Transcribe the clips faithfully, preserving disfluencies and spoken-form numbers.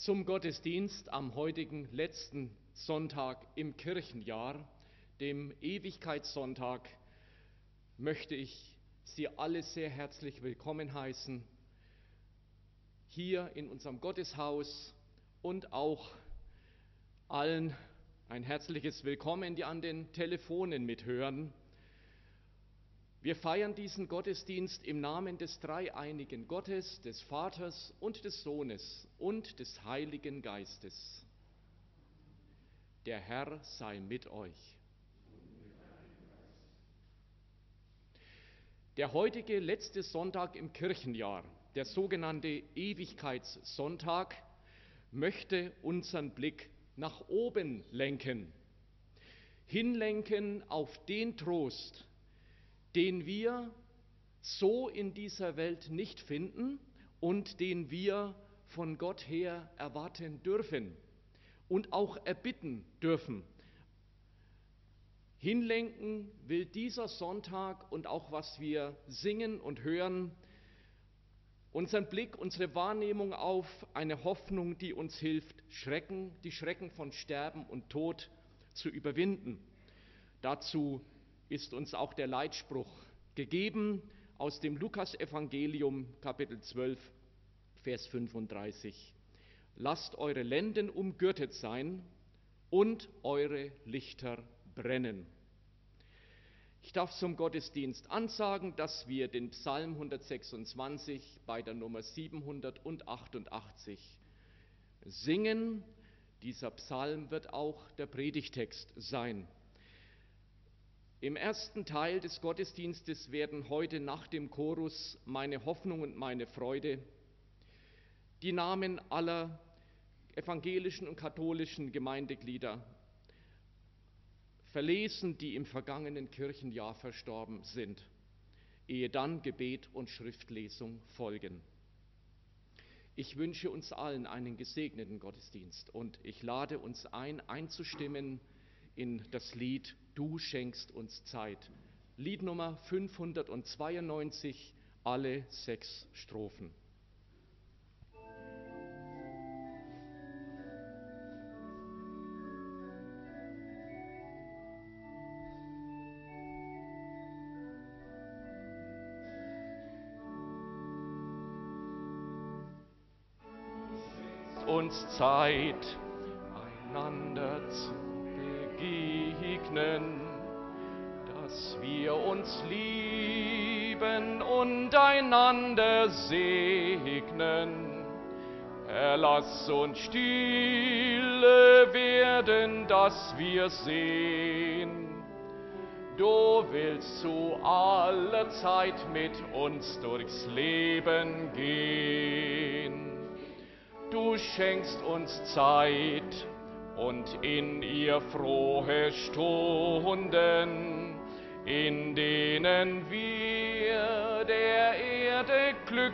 Zum Gottesdienst am heutigen letzten Sonntag im Kirchenjahr, dem Ewigkeitssonntag, möchte ich Sie alle sehr herzlich willkommen heißen, hier in unserem Gotteshaus, und auch allen ein herzliches Willkommen, die an den Telefonen mithören. Wir feiern diesen Gottesdienst im Namen des dreieinigen Gottes, des Vaters und des Sohnes und des Heiligen Geistes. Der Herr sei mit euch. Der heutige letzte Sonntag im Kirchenjahr, der sogenannte Ewigkeitssonntag, möchte unseren Blick nach oben lenken, hinlenken auf den Trost, den wir so in dieser Welt nicht finden und den wir von Gott her erwarten dürfen und auch erbitten dürfen. Hinlenken will dieser Sonntag und auch was wir singen und hören, unseren Blick, unsere Wahrnehmung auf eine Hoffnung, die uns hilft, Schrecken, die Schrecken von Sterben und Tod zu überwinden. Dazu ist uns auch der Leitspruch gegeben aus dem Lukasevangelium, Kapitel zwölf, Vers fünfunddreißig. Lasst eure Lenden umgürtet sein und eure Lichter brennen. Ich darf zum Gottesdienst ansagen, dass wir den Psalm hundertsechsundzwanzig bei der Nummer siebenhundertachtundachtzig singen. Dieser Psalm wird auch der Predigtext sein. Im ersten Teil des Gottesdienstes werden heute nach dem Chorus Meine Hoffnung und meine Freude die Namen aller evangelischen und katholischen Gemeindeglieder verlesen, die im vergangenen Kirchenjahr verstorben sind, ehe dann Gebet und Schriftlesung folgen. Ich wünsche uns allen einen gesegneten Gottesdienst und ich lade uns ein, einzustimmen in das Lied Du schenkst uns Zeit. Lied Nummer fünfhundertzweiundneunzig, alle sechs Strophen. Uns Zeit, einander zu begegnen, dass wir uns lieben und einander segnen. Herr, lass uns stille werden, dass wir sehen. Du willst zu aller Zeit mit uns durchs Leben gehen. Du schenkst uns Zeit und in ihr frohe Stunden, in denen wir der Erde Glück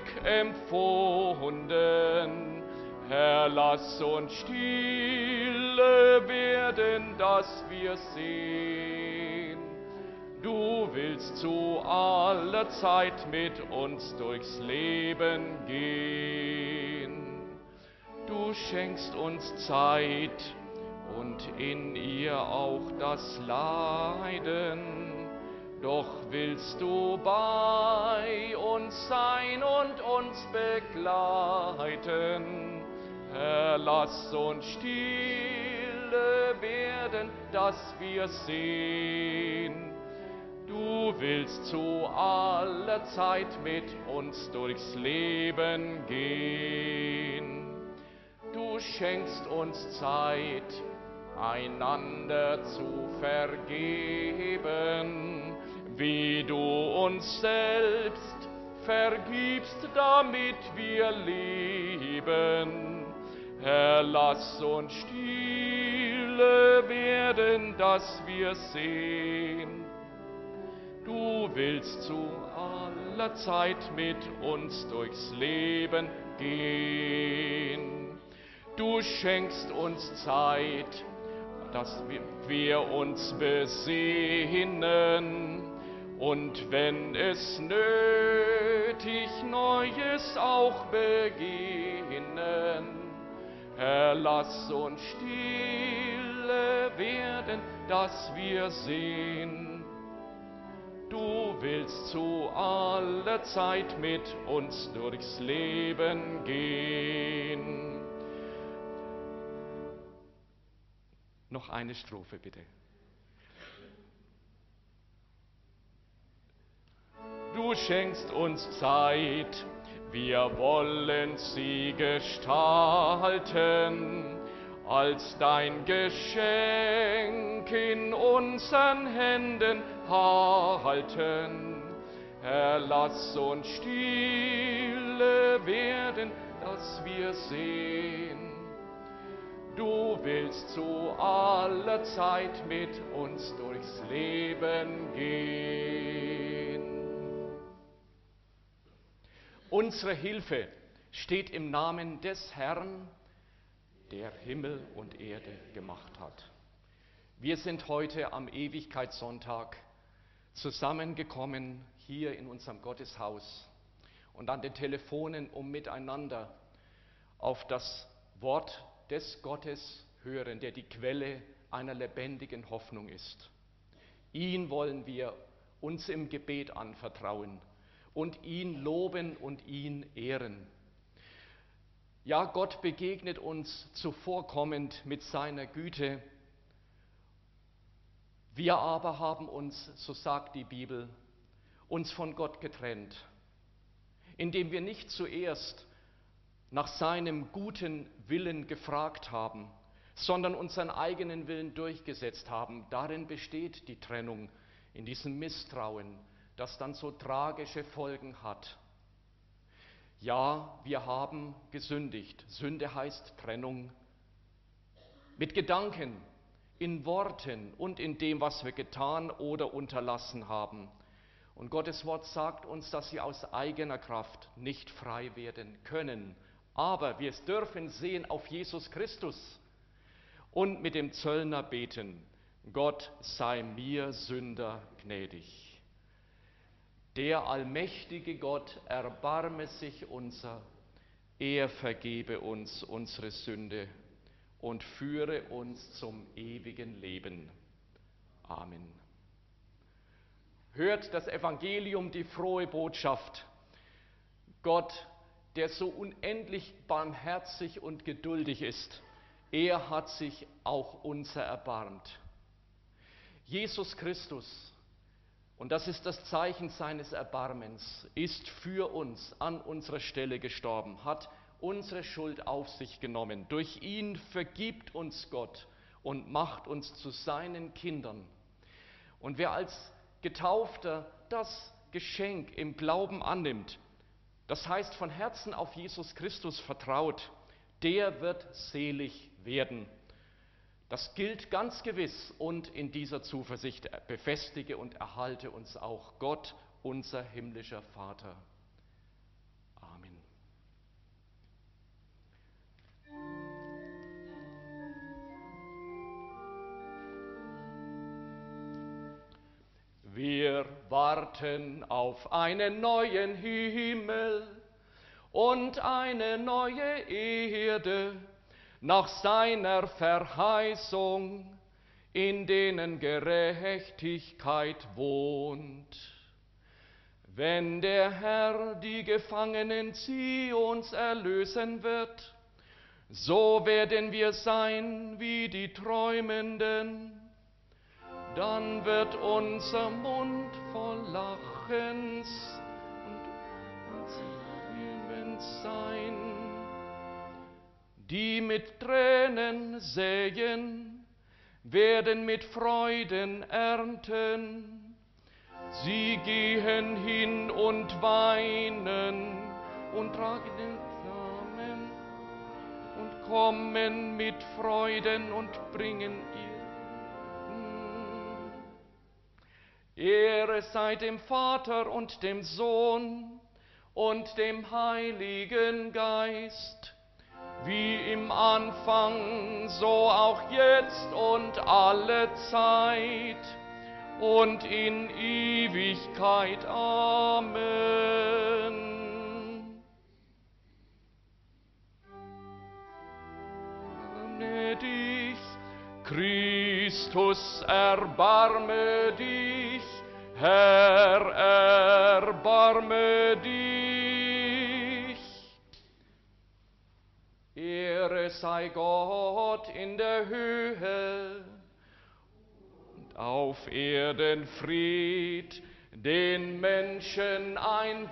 empfunden. Herr, lass uns stille werden, dass wir sehen. Du willst zu aller Zeit mit uns durchs Leben gehen. Du schenkst uns Zeit und in ihr auch das Leiden. Doch willst du bei uns sein und uns begleiten. Herr, lass uns stille werden, dass wir sehen. Du willst zu aller Zeit mit uns durchs Leben gehen. Du schenkst uns Zeit, einander zu vergeben, wie du uns selbst vergibst, damit wir leben. Herr, lass uns stille werden, dass wir sehen. Du willst zu aller Zeit mit uns durchs Leben gehen. Du schenkst uns Zeit, dass wir uns besinnen und wenn es nötig Neues auch beginnen. Herr, lass uns stille werden, dass wir sehen. Du willst zu aller Zeit mit uns durchs Leben gehen. Noch eine Strophe bitte. Du schenkst uns Zeit, wir wollen sie gestalten, als dein Geschenk in unseren Händen halten. Herr, lass uns stille werden, dass wir sehen. Du willst zu aller Zeit mit uns durchs Leben gehen. Unsere Hilfe steht im Namen des Herrn, der Himmel und Erde gemacht hat. Wir sind heute am Ewigkeitssonntag zusammengekommen hier in unserem Gotteshaus und an den Telefonen, um miteinander auf das Wort des Gottes hören, der die Quelle einer lebendigen Hoffnung ist. Ihn wollen wir uns im Gebet anvertrauen und ihn loben und ihn ehren. Ja, Gott begegnet uns zuvorkommend mit seiner Güte. Wir aber haben uns, so sagt die Bibel, uns von Gott getrennt, indem wir nicht zuerst nach seinem guten Willen gefragt haben, sondern unseren eigenen Willen durchgesetzt haben. Darin besteht die Trennung, in diesem Misstrauen, das dann so tragische Folgen hat. Ja, wir haben gesündigt. Sünde heißt Trennung. Mit Gedanken, in Worten und in dem, was wir getan oder unterlassen haben. Und Gottes Wort sagt uns, dass wir aus eigener Kraft nicht frei werden können. Aber wir dürfen sehen auf Jesus Christus und mit dem Zöllner beten: Gott sei mir Sünder gnädig. Der allmächtige Gott erbarme sich unser, er vergebe uns unsere Sünde und führe uns zum ewigen Leben. Amen. Hört das Evangelium, die frohe Botschaft. Gott, der so unendlich barmherzig und geduldig ist, er hat sich auch unser erbarmt. Jesus Christus, und das ist das Zeichen seines Erbarmens, ist für uns an unserer Stelle gestorben, hat unsere Schuld auf sich genommen. Durch ihn vergibt uns Gott und macht uns zu seinen Kindern. Und wer als Getaufter das Geschenk im Glauben annimmt, das heißt von Herzen auf Jesus Christus vertraut, der wird selig werden. Das gilt ganz gewiss, und in dieser Zuversicht befestige und erhalte uns auch Gott, unser himmlischer Vater. Amen. Wir warten auf einen neuen Himmel und eine neue Erde, nach seiner Verheißung, in denen Gerechtigkeit wohnt. Wenn der Herr die Gefangenen Zions erlösen wird, so werden wir sein wie die Träumenden. Dann wird unser Mund voll Lachens und unser Leben sein. Die mit Tränen säen, werden mit Freuden ernten. Sie gehen hin und weinen und tragen den Samen und kommen mit Freuden und bringen ihr. Ehre sei dem Vater und dem Sohn und dem Heiligen Geist, wie im Anfang, so auch jetzt und alle Zeit und in Ewigkeit. Amen. dich. Christus, erbarme dich. Herr, erbarme dich. Ehre sei Gott in der Höhe und auf Erden Fried, den Menschen ein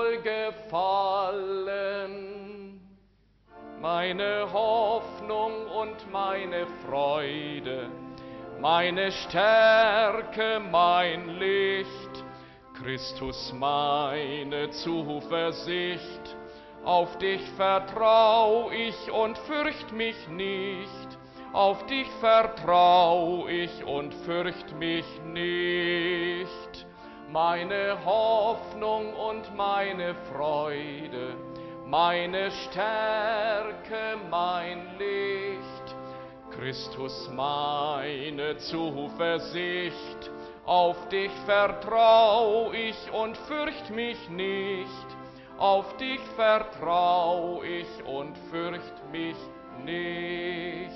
Wohlgefallen. Meine Hoffnung und meine Freude, meine Stärke, mein Licht, Christus meine Zuversicht. Auf dich vertrau ich und fürcht mich nicht. Auf dich vertrau ich und fürcht mich nicht. Meine Hoffnung und meine Freude, meine Stärke, mein Licht, Christus meine Zuversicht. Auf dich vertrau ich und fürcht mich nicht. Auf dich vertrau ich und fürcht mich nicht.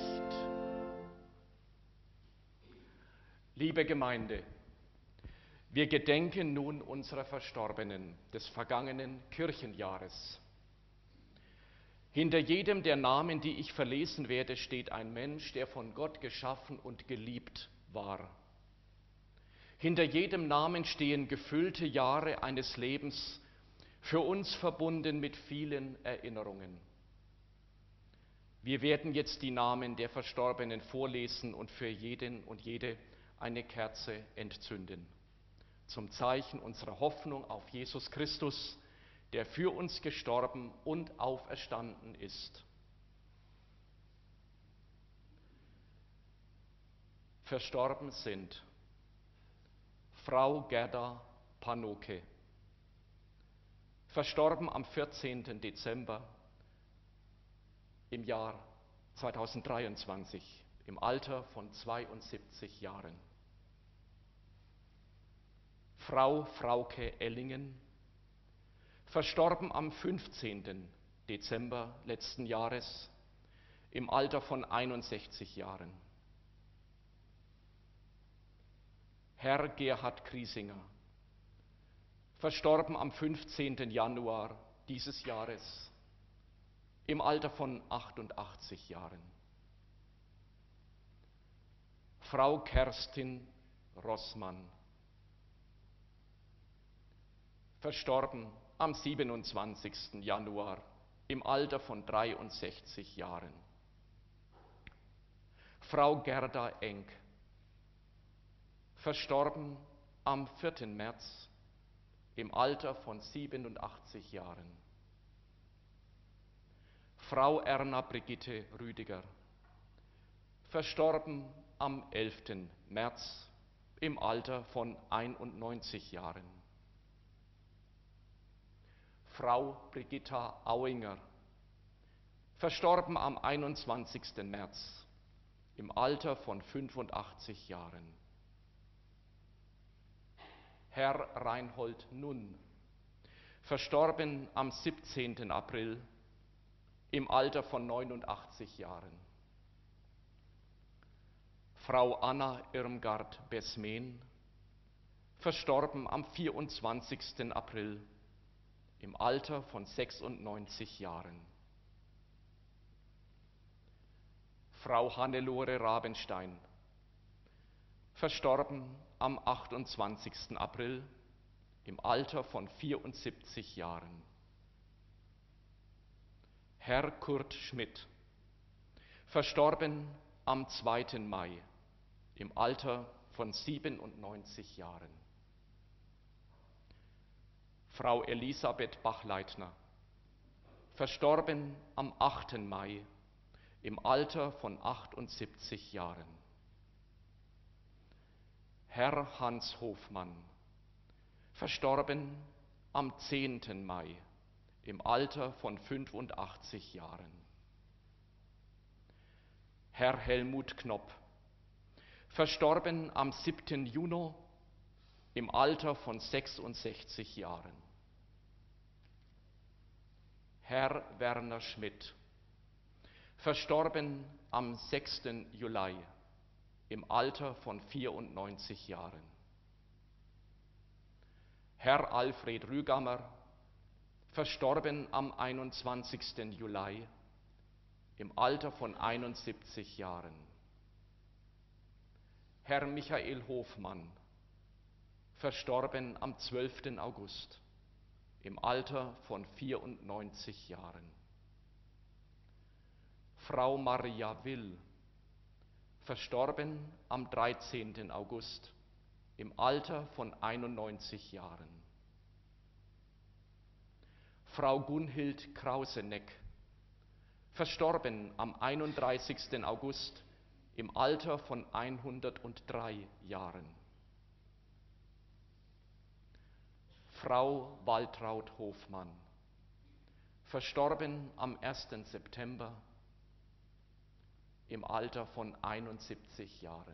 Liebe Gemeinde, wir gedenken nun unserer Verstorbenen des vergangenen Kirchenjahres. Hinter jedem der Namen, die ich verlesen werde, steht ein Mensch, der von Gott geschaffen und geliebt war. Hinter jedem Namen stehen gefüllte Jahre eines Lebens, für uns verbunden mit vielen Erinnerungen. Wir werden jetzt die Namen der Verstorbenen vorlesen und für jeden und jede eine Kerze entzünden, zum Zeichen unserer Hoffnung auf Jesus Christus, der für uns gestorben und auferstanden ist. Verstorben sind Frau Gerda Panoke, verstorben am vierzehnten Dezember im Jahr zweitausenddreiundzwanzig, im Alter von zweiundsiebzig Jahren. Frau Frauke Ellingen, verstorben am fünfzehnten Dezember letzten Jahres, im Alter von einundsechzig Jahren. Herr Gerhard Griesinger, verstorben am fünfzehnten Januar dieses Jahres, im Alter von achtundachtzig Jahren. Frau Kerstin Rossmann, verstorben am siebenundzwanzigsten Januar im Alter von dreiundsechzig Jahren. Frau Gerda Enk, verstorben am vierten März im Alter von siebenundachtzig Jahren. Frau Erna Brigitte Rüdiger, verstorben am elften März im Alter von einundneunzig Jahren. Frau Brigitta Auinger, verstorben am einundzwanzigsten März im Alter von fünfundachtzig Jahren. Herr Reinhold Nunn, verstorben am siebzehnten April im Alter von neunundachtzig Jahren. Frau Anna Irmgard Besmen, verstorben am vierundzwanzigsten April im Alter von sechsundneunzig Jahren. Frau Hannelore Rabenstein, verstorben am achtundzwanzigsten April im Alter von vierundsiebzig Jahren. Herr Kurt Schmidt, verstorben am zweiten Mai im Alter von siebenundneunzig Jahren. Frau Elisabeth Bachleitner, verstorben am achten Mai im Alter von achtundsiebzig Jahren. Herr Hans Hofmann, verstorben am zehnten Mai im Alter von fünfundachtzig Jahren. Herr Helmut Knopp, verstorben am siebten Juni im Alter von sechsundsechzig Jahren. Herr Werner Schmidt, verstorben am sechsten Juli im Alter von vierundneunzig Jahren. Herr Alfred Rügammer, verstorben am einundzwanzigsten Juli im Alter von einundsiebzig Jahren. Herr Michael Hofmann, verstorben am zwölften August im Alter von vierundneunzig Jahren. Frau Maria Will, verstorben am dreizehnten August im Alter von einundneunzig Jahren. Frau Gunhild Krauseneck, verstorben am einunddreißigsten August im Alter von hundertdrei Jahren. Frau Waltraud Hofmann, verstorben am ersten September im Alter von einundsiebzig Jahren.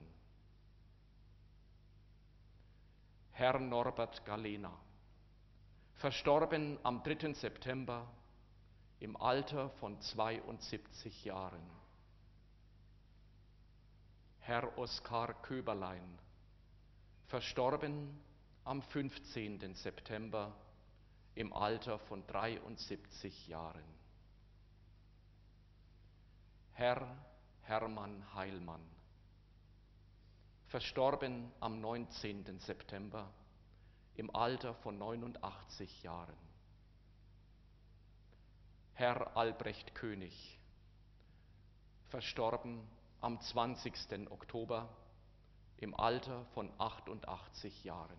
Herr Norbert Galena, verstorben am dritten September im Alter von zweiundsiebzig Jahren. Herr Oskar Köberlein, verstorben am fünfzehnten September im Alter von dreiundsiebzig Jahren. Herr Hermann Heilmann, verstorben am neunzehnten September im Alter von neunundachtzig Jahren. Herr Albrecht König, verstorben am zwanzigsten Oktober im Alter von achtundachtzig Jahren.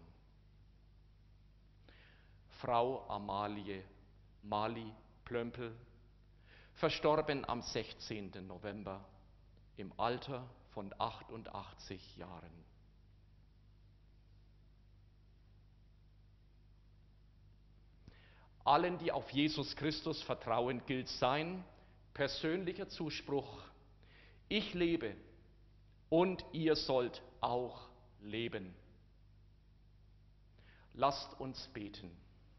Frau Amalie Mali Plömpel, verstorben am sechzehnten November im Alter von achtundachtzig Jahren. Allen, die auf Jesus Christus vertrauen, gilt sein persönlicher Zuspruch: Ich lebe und ihr sollt auch leben. Lasst uns beten.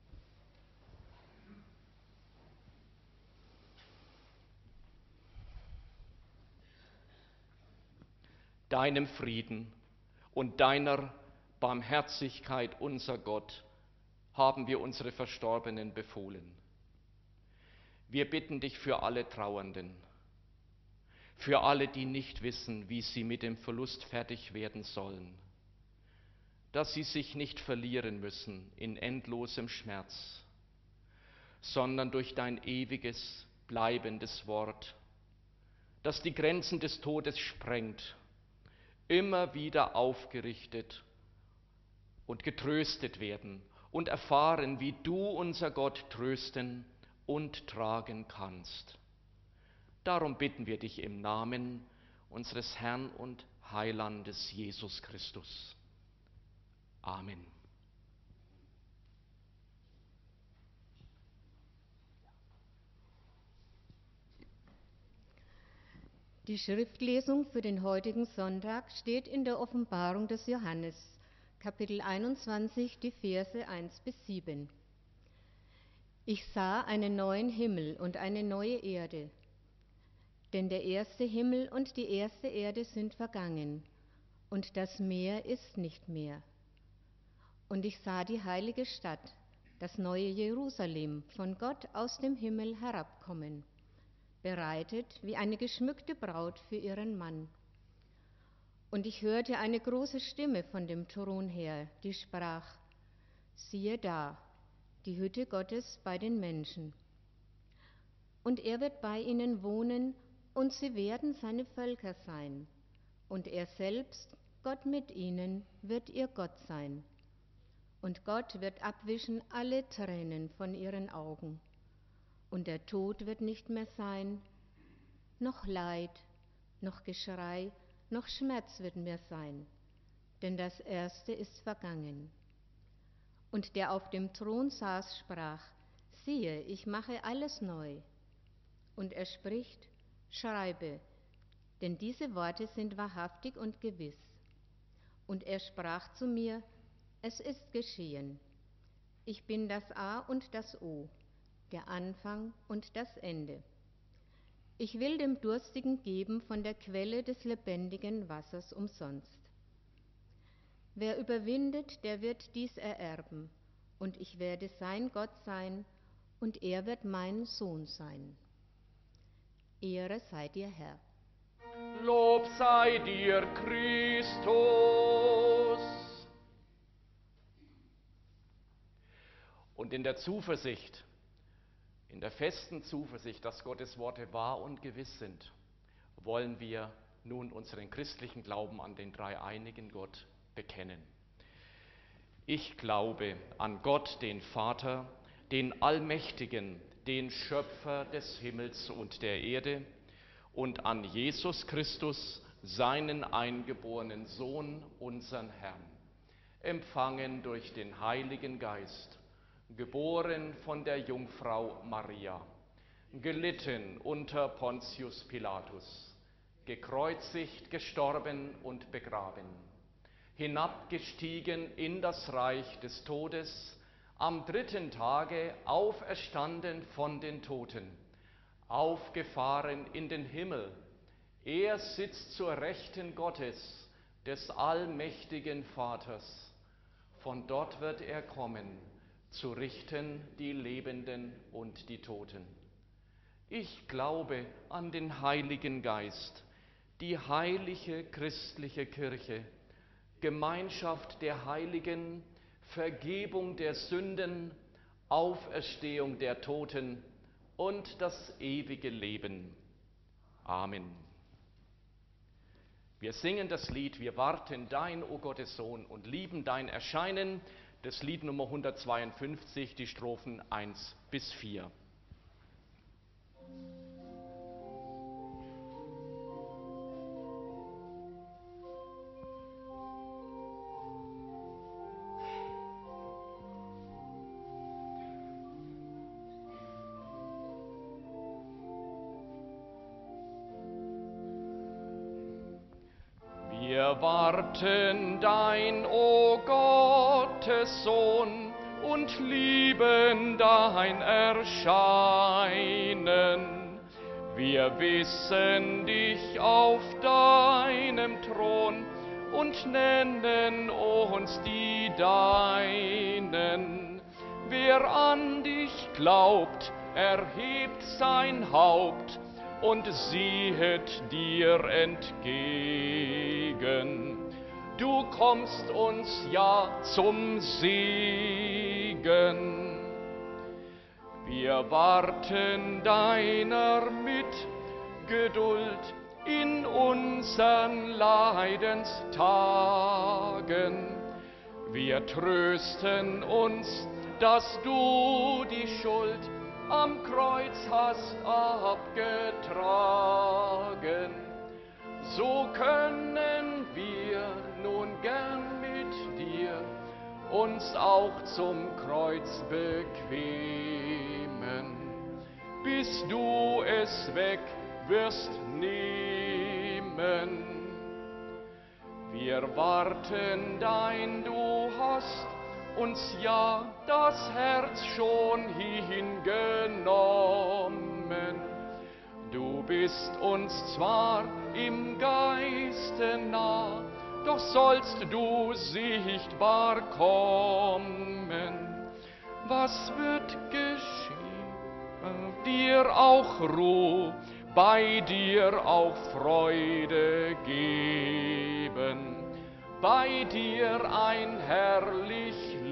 Deinem Frieden und deiner Barmherzigkeit, unser Gott, haben wir unsere Verstorbenen befohlen. Wir bitten dich für alle Trauernden, für alle, die nicht wissen, wie sie mit dem Verlust fertig werden sollen, dass sie sich nicht verlieren müssen in endlosem Schmerz, sondern durch dein ewiges, bleibendes Wort, das die Grenzen des Todes sprengt, immer wieder aufgerichtet und getröstet werden und erfahren, wie du, unser Gott, trösten und tragen kannst. Darum bitten wir dich im Namen unseres Herrn und Heilandes Jesus Christus. Amen. Die Schriftlesung für den heutigen Sonntag steht in der Offenbarung des Johannes, Kapitel einundzwanzig, die Verse eins bis sieben. Ich sah einen neuen Himmel und eine neue Erde, denn der erste Himmel und die erste Erde sind vergangen, und das Meer ist nicht mehr. Und ich sah die heilige Stadt, das neue Jerusalem, von Gott aus dem Himmel herabkommen, bereitet wie eine geschmückte Braut für ihren Mann. Und ich hörte eine große Stimme von dem Thron her, die sprach: Siehe da, die Hütte Gottes bei den Menschen. Und er wird bei ihnen wohnen, und sie werden seine Völker sein. Und er selbst, Gott mit ihnen, wird ihr Gott sein. Und Gott wird abwischen alle Tränen von ihren Augen. Und der Tod wird nicht mehr sein, noch Leid, noch Geschrei, noch Schmerz wird mehr sein, denn das Erste ist vergangen. Und der auf dem Thron saß, sprach: Siehe, ich mache alles neu. Und er spricht: Schreibe, denn diese Worte sind wahrhaftig und gewiss. Und er sprach zu mir: Es ist geschehen. Ich bin das A und das O, der Anfang und das Ende. Ich will dem Durstigen geben von der Quelle des lebendigen Wassers umsonst. Wer überwindet, der wird dies ererben, und ich werde sein Gott sein, und er wird mein Sohn sein. Ehre sei dir, Herr. Lob sei dir, Christus. Und in der Zuversicht, in der festen Zuversicht, dass Gottes Worte wahr und gewiss sind, wollen wir nun unseren christlichen Glauben an den dreieinigen Gott bekennen. Ich glaube an Gott, den Vater, den Allmächtigen, den Schöpfer des Himmels und der Erde, und an Jesus Christus, seinen eingeborenen Sohn, unseren Herrn, empfangen durch den Heiligen Geist, geboren von der Jungfrau Maria, gelitten unter Pontius Pilatus, gekreuzigt, gestorben und begraben, hinabgestiegen in das Reich des Todes, am dritten Tage auferstanden von den Toten, aufgefahren in den Himmel. Er sitzt zur Rechten Gottes, des allmächtigen Vaters. Von dort wird er kommen, zu richten die Lebenden und die Toten. Ich glaube an den Heiligen Geist, die heilige christliche Kirche, Gemeinschaft der Heiligen, Vergebung der Sünden, Auferstehung der Toten und das ewige Leben. Amen. Wir singen das Lied, wir warten dein, o Gottes Sohn, und lieben dein Erscheinen, das Lied Nummer hundertzweiundfünfzig, die Strophen eins bis vier. Wir warten dein, o Gottes Sohn, und lieben dein Erscheinen. Wir wissen dich auf deinem Thron und nennen uns die Deinen. Wer an dich glaubt, erhebt sein Haupt und siehet dir entgegen. Du kommst uns ja zum Segen. Wir warten deiner mit Geduld in unseren Leidenstagen. Wir trösten uns, dass du die Schuld am Kreuz hast abgetragen. So können wir nun gern mit dir uns auch zum Kreuz bequemen, bis du es weg wirst nehmen. Wir warten dein, du hast uns ja das Herz schon hingenommen. Du bist uns zwar im Geiste nah, doch sollst du sichtbar kommen. Was wird geschehen? Dir auch Ruhe, bei dir auch Freude geben, bei dir ein herrlich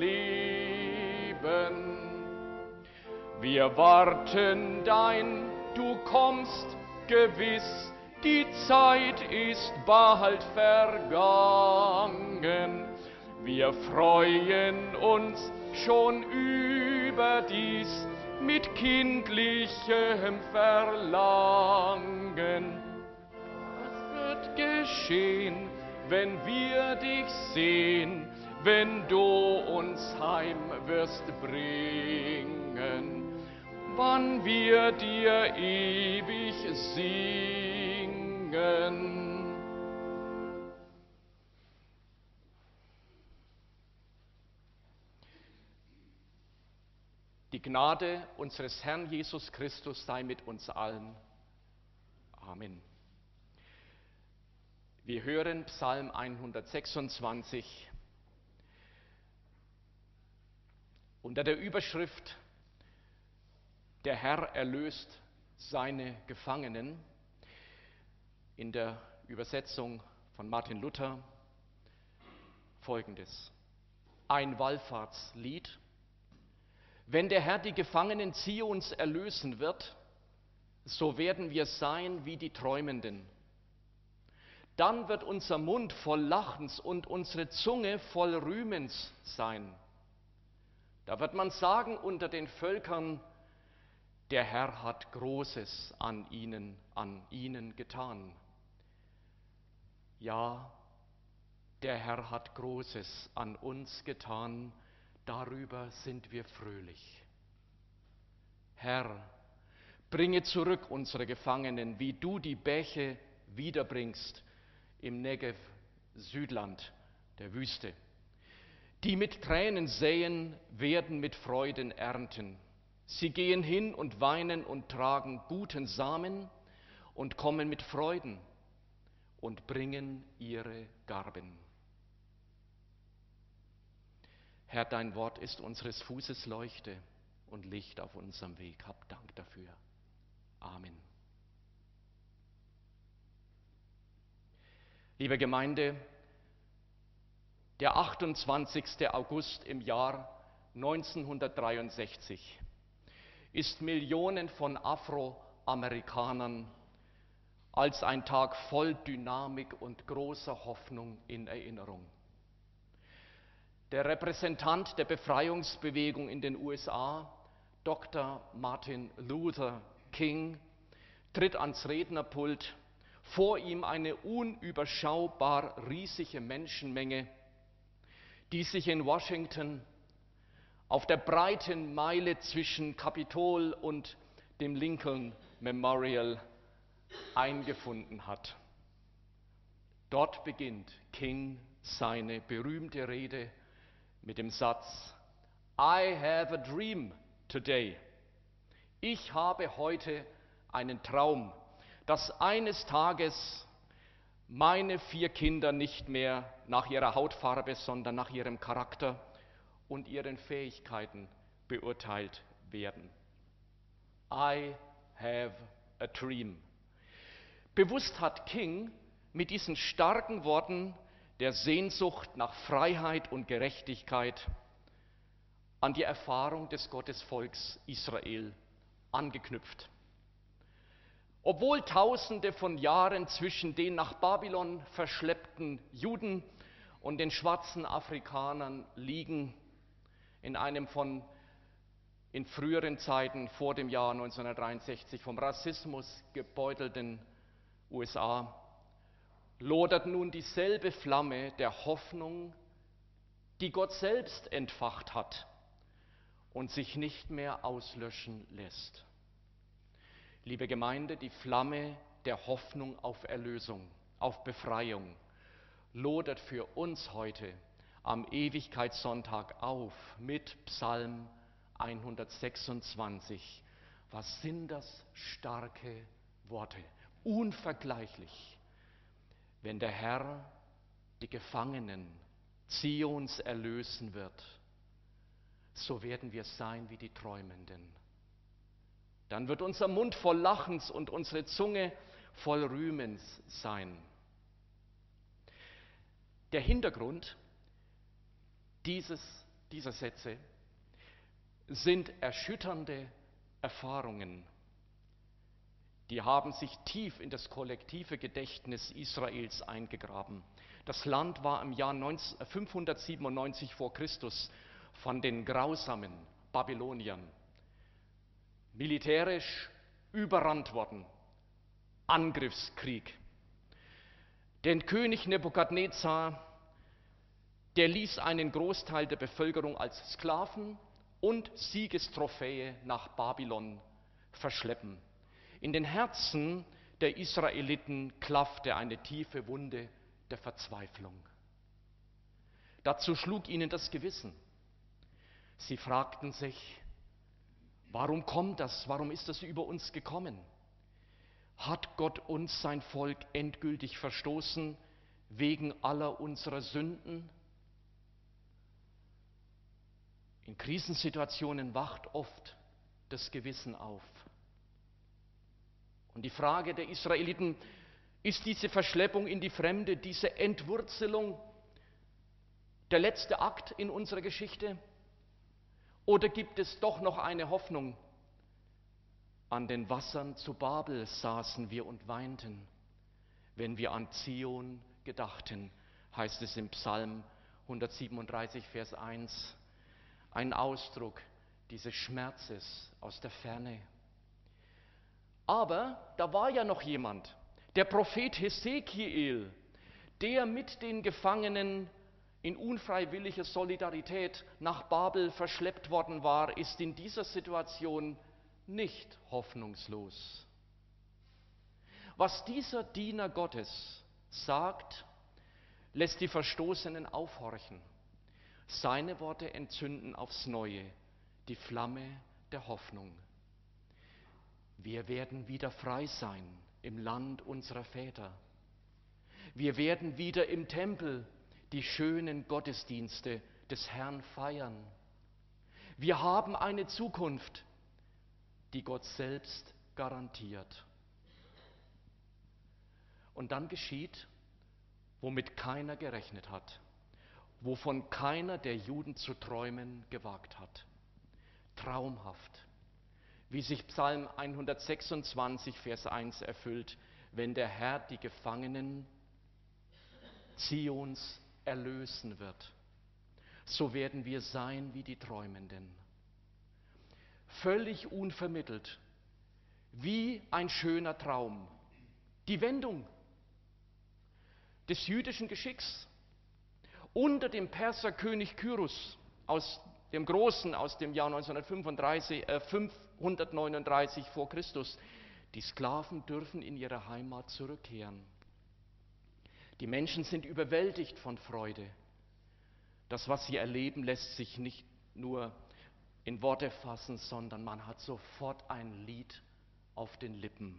Leben. Wir warten dein, du kommst gewiss, die Zeit ist bald vergangen. Wir freuen uns schon überdies mit kindlichem Verlangen. Was wird geschehen, wenn wir dich sehen, wenn du uns heim wirst bringen, wann wir dir ewig singen? Die Gnade unseres Herrn Jesus Christus sei mit uns allen. Amen. Wir hören Psalm hundertsechsundzwanzig unter der Überschrift Der Herr erlöst seine Gefangenen, in der Übersetzung von Martin Luther folgendes: Ein Wallfahrtslied. Wenn der Herr die Gefangenen Zions erlösen wird, so werden wir sein wie die Träumenden. Dann wird unser Mund voll Lachens und unsere Zunge voll Rühmens sein. Da wird man sagen unter den Völkern, der Herr hat Großes an ihnen, an ihnen getan. Ja, der Herr hat Großes an uns getan, darüber sind wir fröhlich. Herr, bringe zurück unsere Gefangenen, wie du die Bäche wiederbringst im Negev, Südland der Wüste. Die mit Tränen säen, werden mit Freuden ernten. Sie gehen hin und weinen und tragen guten Samen und kommen mit Freuden und bringen ihre Garben. Herr, dein Wort ist unseres Fußes Leuchte und Licht auf unserem Weg. Hab Dank dafür. Amen. Liebe Gemeinde, der achtundzwanzigste August im Jahr neunzehnhundertdreiundsechzig ist Millionen von Afroamerikanern als ein Tag voll Dynamik und großer Hoffnung in Erinnerung. Der Repräsentant der Befreiungsbewegung in den U S A, Doktor Martin Luther King, tritt ans Rednerpult. Vor ihm eine unüberschaubar riesige Menschenmenge, die sich in Washington auf der breiten Meile zwischen Kapitol und dem Lincoln Memorial eingefunden hat. Dort beginnt King seine berühmte Rede mit dem Satz: I have a dream today. Ich habe heute einen Traum, dass eines Tages meine vier Kinder nicht mehr nach ihrer Hautfarbe, sondern nach ihrem Charakter und ihren Fähigkeiten beurteilt werden. I have a dream. Bewusst hat King mit diesen starken Worten der Sehnsucht nach Freiheit und Gerechtigkeit an die Erfahrung des Gottesvolks Israel angeknüpft. Obwohl Tausende von Jahren zwischen den nach Babylon verschleppten Juden und den schwarzen Afrikanern liegen, in einem von in früheren Zeiten vor dem Jahr neunzehnhundertdreiundsechzig vom Rassismus gebeutelten U S A, lodert nun dieselbe Flamme der Hoffnung, die Gott selbst entfacht hat und sich nicht mehr auslöschen lässt. Liebe Gemeinde, die Flamme der Hoffnung auf Erlösung, auf Befreiung lodert für uns heute am Ewigkeitssonntag auf mit Psalm hundertsechsundzwanzig. Was sind das starke Worte? Unvergleichlich. Wenn der Herr die Gefangenen Zions erlösen wird, so werden wir sein wie die Träumenden. Dann wird unser Mund voll Lachens und unsere Zunge voll Rühmens sein. Der Hintergrund dieses, dieser Sätze sind erschütternde Erfahrungen. Die haben sich tief in das kollektive Gedächtnis Israels eingegraben. Das Land war im Jahr fünfhundertsiebenundneunzig vor Christus von den grausamen Babyloniern militärisch überrannt worden. Angriffskrieg. Den König Nebukadnezar, der ließ einen Großteil der Bevölkerung als Sklaven und Siegestrophäe nach Babylon verschleppen. In den Herzen der Israeliten klaffte eine tiefe Wunde der Verzweiflung. Dazu schlug ihnen das Gewissen. Sie fragten sich, warum kommt das? Warum ist das über uns gekommen? Hat Gott uns, sein Volk, endgültig verstoßen wegen aller unserer Sünden? In Krisensituationen wacht oft das Gewissen auf. Und die Frage der Israeliten, ist diese Verschleppung in die Fremde, diese Entwurzelung der letzte Akt in unserer Geschichte? Oder gibt es doch noch eine Hoffnung? An den Wassern zu Babel saßen wir und weinten, wenn wir an Zion gedachten, heißt es im Psalm hundertsiebenunddreißig, Vers eins. Ein Ausdruck dieses Schmerzes aus der Ferne. Aber da war ja noch jemand, der Prophet Hesekiel, der mit den Gefangenen in unfreiwilliger Solidarität nach Babel verschleppt worden war, ist in dieser Situation nicht hoffnungslos. Was dieser Diener Gottes sagt, lässt die Verstoßenen aufhorchen. Seine Worte entzünden aufs Neue die Flamme der Hoffnung. Wir werden wieder frei sein im Land unserer Väter. Wir werden wieder im Tempel die schönen Gottesdienste des Herrn feiern. Wir haben eine Zukunft, die Gott selbst garantiert. Und dann geschieht, womit keiner gerechnet hat, wovon keiner der Juden zu träumen gewagt hat. Traumhaft, wie sich Psalm hundertsechsundzwanzig, Vers eins erfüllt, wenn der Herr die Gefangenen Zions erlösen wird. So werden wir sein wie die Träumenden. Völlig unvermittelt, wie ein schöner Traum. Die Wendung des jüdischen Geschicks. Unter dem Perserkönig Kyrus aus dem Großen aus dem Jahr neunzehnhundertfünfunddreißig, äh, fünfhundertneununddreißig vor Christus. Die Sklaven dürfen in ihre Heimat zurückkehren. Die Menschen sind überwältigt von Freude. Das, was sie erleben, lässt sich nicht nur in Worte fassen, sondern man hat sofort ein Lied auf den Lippen.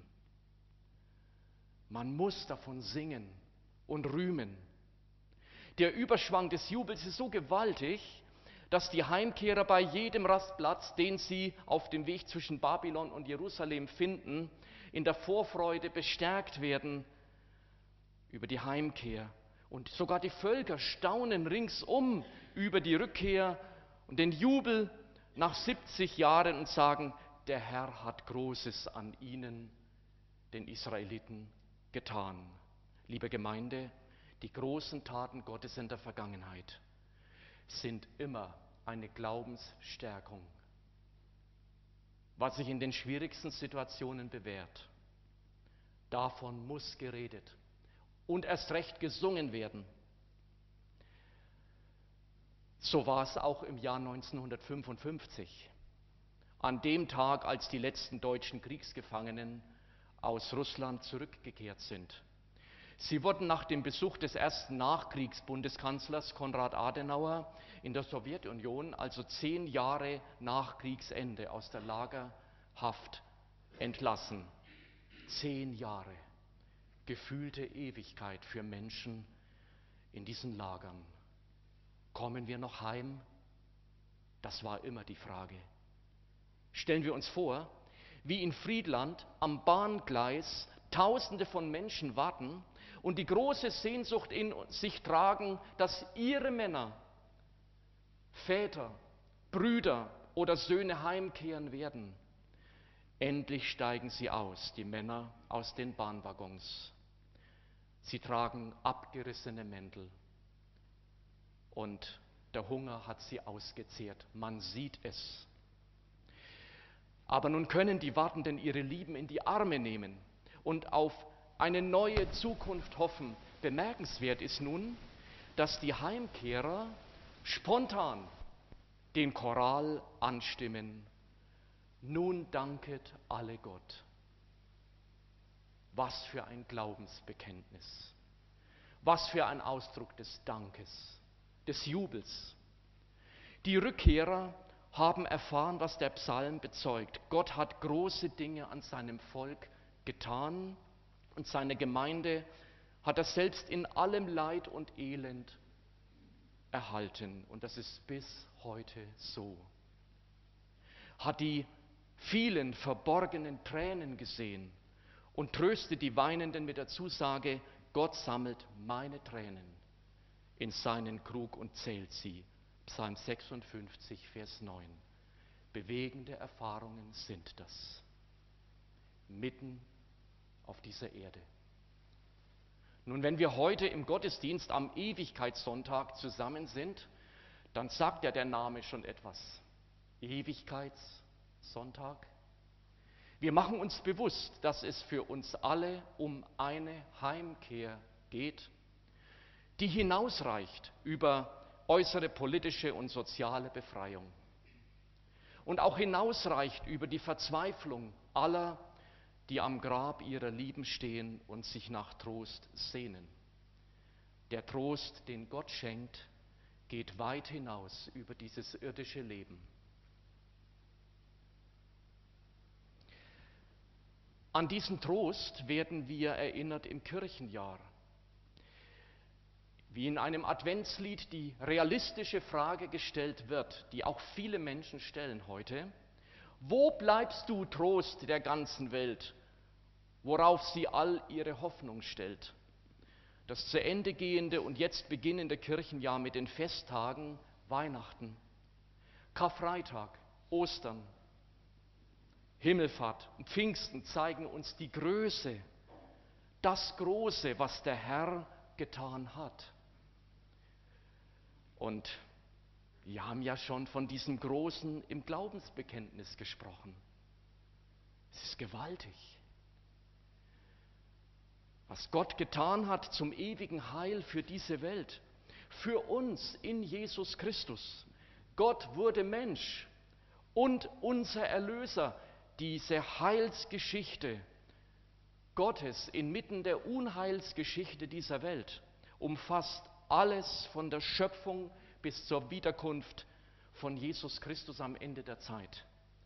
Man muss davon singen und rühmen. Der Überschwang des Jubels ist so gewaltig, dass die Heimkehrer bei jedem Rastplatz, den sie auf dem Weg zwischen Babylon und Jerusalem finden, in der Vorfreude bestärkt werden über die Heimkehr. Und sogar die Völker staunen ringsum über die Rückkehr und den Jubel nach siebzig Jahren und sagen, der Herr hat Großes an ihnen, den Israeliten, getan. Liebe Gemeinde, die großen Taten Gottes in der Vergangenheit sind immer eine Glaubensstärkung, was sich in den schwierigsten Situationen bewährt. Davon muss geredet und erst recht gesungen werden. So war es auch im Jahr neunzehnhundertfünfundfünfzig, an dem Tag, als die letzten deutschen Kriegsgefangenen aus Russland zurückgekehrt sind. Sie wurden nach dem Besuch des ersten Nachkriegsbundeskanzlers Konrad Adenauer in der Sowjetunion, also zehn Jahre nach Kriegsende, aus der Lagerhaft entlassen. Zehn Jahre, gefühlte Ewigkeit für Menschen in diesen Lagern. Kommen wir noch heim? Das war immer die Frage. Stellen wir uns vor, wie in Friedland am Bahngleis Tausende von Menschen warten und die große Sehnsucht in sich tragen, dass ihre Männer, Väter, Brüder oder Söhne heimkehren werden. Endlich steigen sie aus, die Männer aus den Bahnwaggons. Sie tragen abgerissene Mäntel und der Hunger hat sie ausgezehrt. Man sieht es. Aber nun können die Wartenden ihre Lieben in die Arme nehmen und auf eine neue Zukunft hoffen. Bemerkenswert ist nun, dass die Heimkehrer spontan den Choral anstimmen. Nun danket alle Gott. Was für ein Glaubensbekenntnis. Was für ein Ausdruck des Dankes, des Jubels. Die Rückkehrer haben erfahren, was der Psalm bezeugt. Gott hat große Dinge an seinem Volk getan und seine Gemeinde hat er selbst in allem Leid und Elend erhalten. Und das ist bis heute so. Hat die vielen verborgenen Tränen gesehen und tröstet die Weinenden mit der Zusage, Gott sammelt meine Tränen in seinen Krug und zählt sie. Psalm sechsundfünfzig, Vers neun. Bewegende Erfahrungen sind das. Mitten auf dieser Erde. Nun, wenn wir heute im Gottesdienst am Ewigkeitssonntag zusammen sind, dann sagt ja der Name schon etwas. Ewigkeitssonntag. Wir machen uns bewusst, dass es für uns alle um eine Heimkehr geht, die hinausreicht über äußere politische und soziale Befreiung und auch hinausreicht über die Verzweiflung aller, die am Grab ihrer Lieben stehen und sich nach Trost sehnen. Der Trost, den Gott schenkt, geht weit hinaus über dieses irdische Leben. An diesen Trost werden wir erinnert im Kirchenjahr. Wie in einem Adventslied die realistische Frage gestellt wird, die auch viele Menschen stellen heute: Wo bleibst du, Trost der ganzen Welt, worauf sie all ihre Hoffnung stellt? Das zu Ende gehende und jetzt beginnende Kirchenjahr mit den Festtagen Weihnachten, Karfreitag, Ostern, Himmelfahrt und Pfingsten zeigen uns die Größe, das Große, was der Herr getan hat. Und wir haben ja schon von diesem Großen im Glaubensbekenntnis gesprochen. Es ist gewaltig, was Gott getan hat zum ewigen Heil für diese Welt, für uns in Jesus Christus. Gott wurde Mensch und unser Erlöser. Diese Heilsgeschichte Gottes inmitten der Unheilsgeschichte dieser Welt umfasst alles von der Schöpfung bis zur Wiederkunft von Jesus Christus am Ende der Zeit.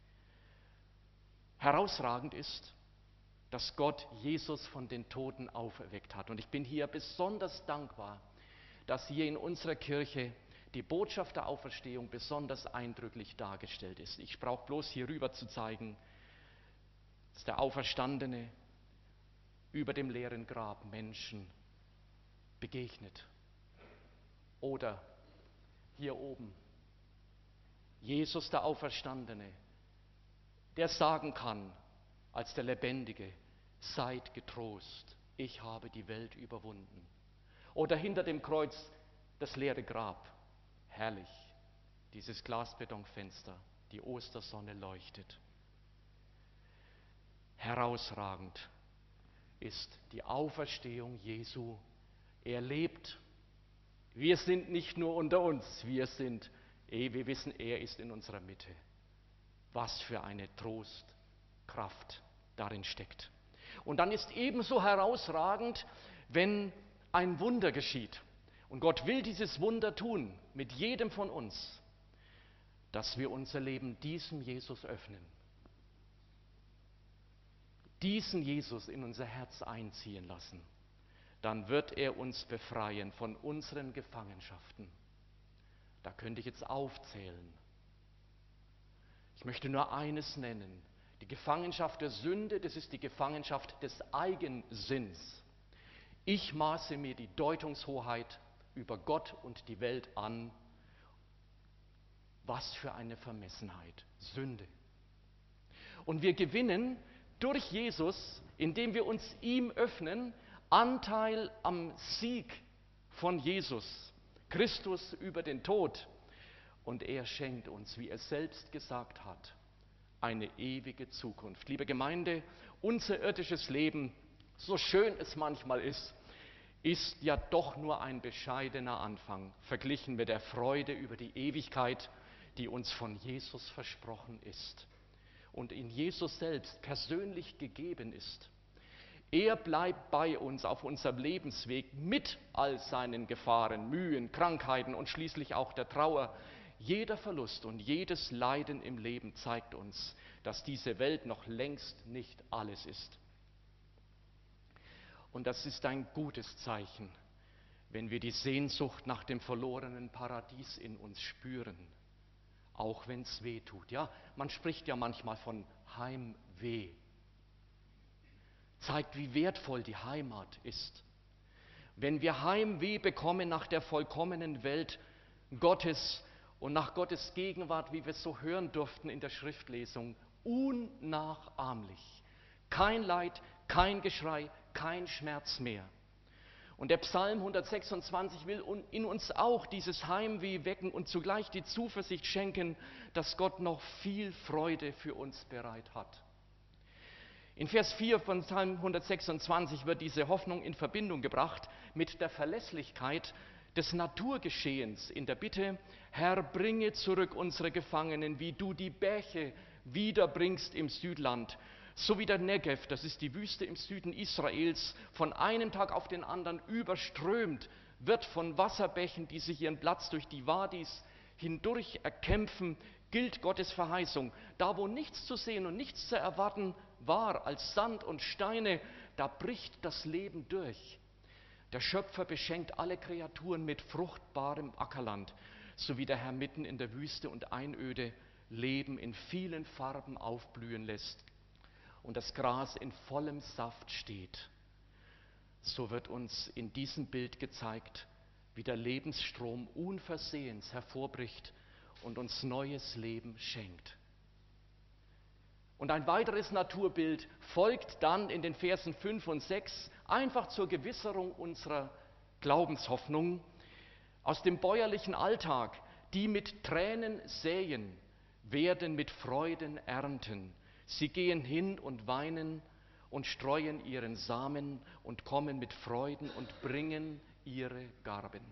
Herausragend ist, dass Gott Jesus von den Toten auferweckt hat. Und ich bin hier besonders dankbar, dass hier in unserer Kirche die Botschaft der Auferstehung besonders eindrücklich dargestellt ist. Ich brauche bloß hier rüber zu zeigen, dass der Auferstandene über dem leeren Grab Menschen begegnet. Oder hier oben, Jesus der Auferstandene, der sagen kann, als der Lebendige: Seid getrost, ich habe die Welt überwunden. Oder hinter dem Kreuz das leere Grab. Herrlich, dieses Glasbetonfenster, die Ostersonne leuchtet. Herausragend ist die Auferstehung Jesu. Er lebt. Wir sind nicht nur unter uns, wir sind, eh, wir wissen, er ist in unserer Mitte. Was für eine Trostkraft darin steckt. Und dann ist ebenso herausragend, wenn ein Wunder geschieht. Und Gott will dieses Wunder tun mit jedem von uns, dass wir unser Leben diesem Jesus öffnen. Diesen Jesus in unser Herz einziehen lassen. Dann wird er uns befreien von unseren Gefangenschaften. Da könnte ich jetzt aufzählen. Ich möchte nur eines nennen. Die Gefangenschaft der Sünde, das ist die Gefangenschaft des Eigensinns. Ich maße mir die Deutungshoheit über Gott und die Welt an. Was für eine Vermessenheit, Sünde. Und wir gewinnen durch Jesus, indem wir uns ihm öffnen, Anteil am Sieg von Jesus, Christus über den Tod. Und er schenkt uns, wie er selbst gesagt hat, eine ewige Zukunft. Liebe Gemeinde, unser irdisches Leben, so schön es manchmal ist, ist ja doch nur ein bescheidener Anfang, verglichen mit der Freude über die Ewigkeit, die uns von Jesus versprochen ist und in Jesus selbst persönlich gegeben ist. Er bleibt bei uns auf unserem Lebensweg mit all seinen Gefahren, Mühen, Krankheiten und schließlich auch der Trauer. Jeder Verlust und jedes Leiden im Leben zeigt uns, dass diese Welt noch längst nicht alles ist. Und das ist ein gutes Zeichen, wenn wir die Sehnsucht nach dem verlorenen Paradies in uns spüren, auch wenn es weh tut. Ja, man spricht ja manchmal von Heimweh. Zeigt, wie wertvoll die Heimat ist. Wenn wir Heimweh bekommen nach der vollkommenen Welt Gottes und nach Gottes Gegenwart, wie wir es so hören durften in der Schriftlesung, unnachahmlich. Kein Leid, kein Geschrei, kein Schmerz mehr. Und der Psalm hundertsechsundzwanzig will in uns auch dieses Heimweh wecken und zugleich die Zuversicht schenken, dass Gott noch viel Freude für uns bereit hat. In Vers vier von Psalm hundertsechsundzwanzig wird diese Hoffnung in Verbindung gebracht mit der Verlässlichkeit des Naturgeschehens in der Bitte: Herr, bringe zurück unsere Gefangenen, wie du die Bäche wiederbringst im Südland. So wie der Negev, das ist die Wüste im Süden Israels, von einem Tag auf den anderen überströmt wird von Wasserbächen, die sich ihren Platz durch die Wadis hindurch erkämpfen, gilt Gottes Verheißung. Da, wo nichts zu sehen und nichts zu erwarten war als Sand und Steine, da bricht das Leben durch. Der Schöpfer beschenkt alle Kreaturen mit fruchtbarem Ackerland, so wie der Herr mitten in der Wüste und Einöde Leben in vielen Farben aufblühen lässt und das Gras in vollem Saft steht. So wird uns in diesem Bild gezeigt, wie der Lebensstrom unversehens hervorbricht und uns neues Leben schenkt. Und ein weiteres Naturbild folgt dann in den Versen fünf und sechs, einfach zur Gewisserung unserer Glaubenshoffnung. Aus dem bäuerlichen Alltag: Die mit Tränen säen, werden mit Freuden ernten. Sie gehen hin und weinen und streuen ihren Samen und kommen mit Freuden und bringen ihre Garben.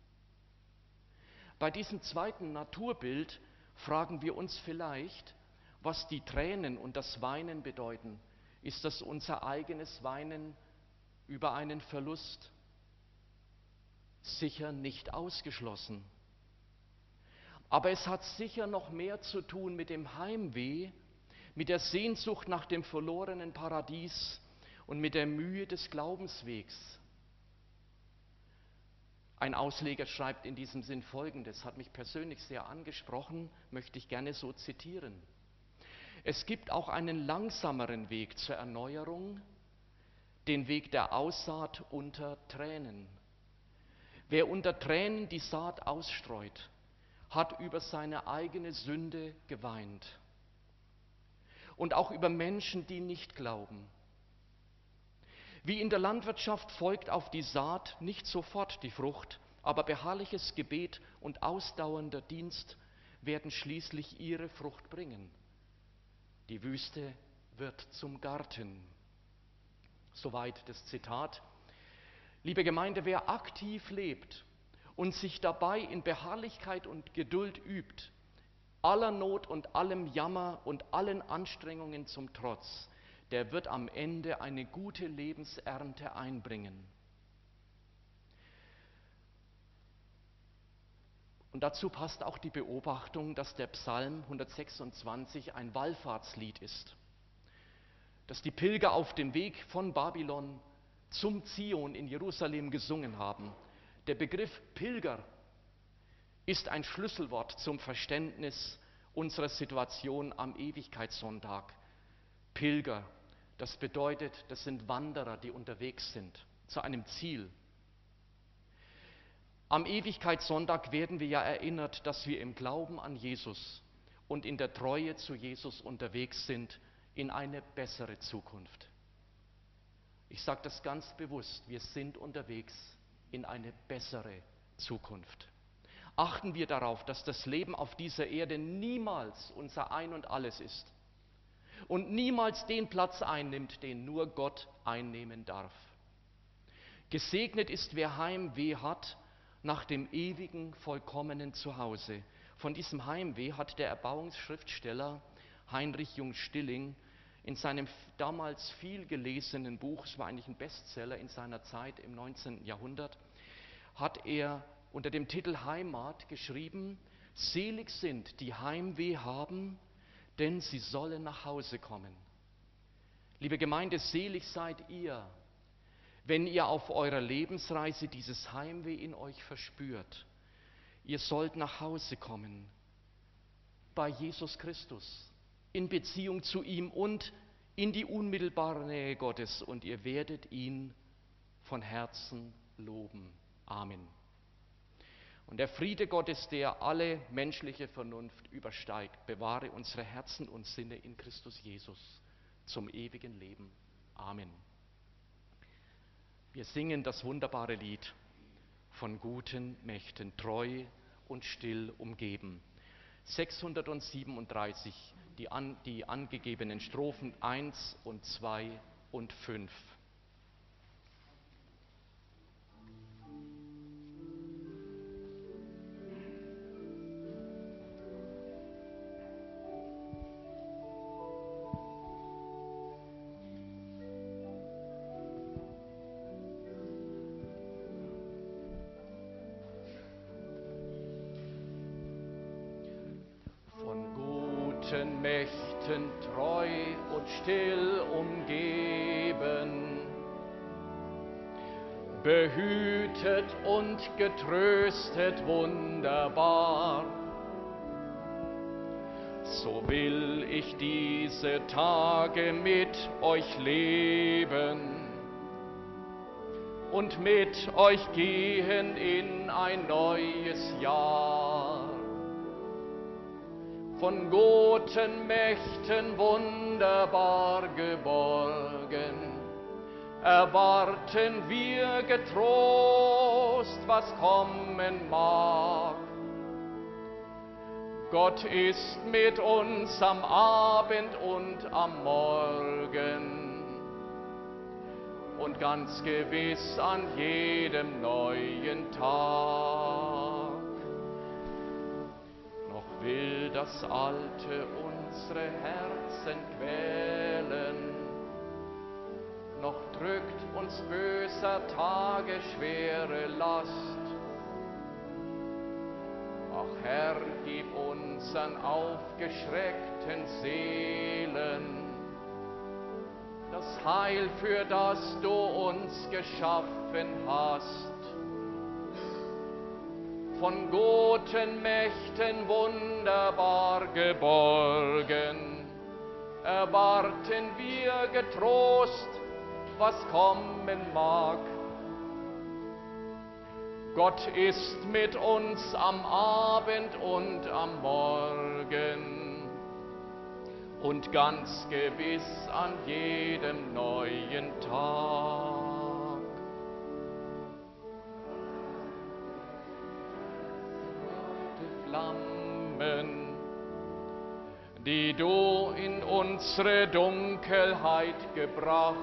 Bei diesem zweiten Naturbild fragen wir uns vielleicht, was die Tränen und das Weinen bedeuten. Ist das unser eigenes Weinen über einen Verlust? Sicher nicht ausgeschlossen. Aber es hat sicher noch mehr zu tun mit dem Heimweh, mit der Sehnsucht nach dem verlorenen Paradies und mit der Mühe des Glaubenswegs. Ein Ausleger schreibt in diesem Sinn Folgendes, hat mich persönlich sehr angesprochen, möchte ich gerne so zitieren. Es gibt auch einen langsameren Weg zur Erneuerung, den Weg der Aussaat unter Tränen. Wer unter Tränen die Saat ausstreut, hat über seine eigene Sünde geweint. Und auch über Menschen, die nicht glauben. Wie in der Landwirtschaft folgt auf die Saat nicht sofort die Frucht, aber beharrliches Gebet und ausdauernder Dienst werden schließlich ihre Frucht bringen. Die Wüste wird zum Garten. Soweit das Zitat. Liebe Gemeinde, wer aktiv lebt und sich dabei in Beharrlichkeit und Geduld übt, aller Not und allem Jammer und allen Anstrengungen zum Trotz, der wird am Ende eine gute Lebensernte einbringen. Und dazu passt auch die Beobachtung, dass der Psalm hundertsechsundzwanzig ein Wallfahrtslied ist, dass die Pilger auf dem Weg von Babylon zum Zion in Jerusalem gesungen haben. Der Begriff Pilger ist ein Schlüsselwort zum Verständnis unserer Situation am Ewigkeitssonntag. Pilger, das bedeutet, das sind Wanderer, die unterwegs sind zu einem Ziel. Am Ewigkeitssonntag werden wir ja erinnert, dass wir im Glauben an Jesus und in der Treue zu Jesus unterwegs sind in eine bessere Zukunft. Ich sage das ganz bewusst, wir sind unterwegs in eine bessere Zukunft. Achten wir darauf, dass das Leben auf dieser Erde niemals unser Ein und Alles ist und niemals den Platz einnimmt, den nur Gott einnehmen darf. Gesegnet ist, wer Heimweh hat nach dem ewigen, vollkommenen Zuhause. Von diesem Heimweh hat der Erbauungsschriftsteller Heinrich Jung-Stilling in seinem damals viel gelesenen Buch, es war eigentlich ein Bestseller in seiner Zeit im neunzehnten Jahrhundert, hat er unter dem Titel Heimat geschrieben: Selig sind, die Heimweh haben, denn sie sollen nach Hause kommen. Liebe Gemeinde, selig seid ihr, wenn ihr auf eurer Lebensreise dieses Heimweh in euch verspürt, ihr sollt nach Hause kommen, bei Jesus Christus, in Beziehung zu ihm und in die unmittelbare Nähe Gottes, und ihr werdet ihn von Herzen loben. Amen. Und der Friede Gottes, der alle menschliche Vernunft übersteigt, bewahre unsere Herzen und Sinne in Christus Jesus zum ewigen Leben. Amen. Wir singen das wunderbare Lied von guten Mächten, treu und still umgeben. sechshundertsiebenunddreißig, die, an, die angegebenen Strophen eins und zwei und fünf. Mächten treu und still umgeben, behütet und getröstet wunderbar. So will ich diese Tage mit euch leben und mit euch gehen in ein neues Jahr. Von guten Mächten wunderbar geborgen, erwarten wir getrost, was kommen mag. Gott ist mit uns am Abend und am Morgen und ganz gewiss an jedem neuen Tag. Will das Alte unsere Herzen quälen, noch drückt uns böser Tage schwere Last. Ach Herr, gib unseren aufgeschreckten Seelen das Heil, für das du uns geschaffen hast. Von guten Mächten wunderbar geborgen, erwarten wir getrost, was kommen mag. Gott ist mit uns am Abend und am Morgen und ganz gewiss an jedem neuen Tag. Flammen, die du in unsere Dunkelheit gebracht,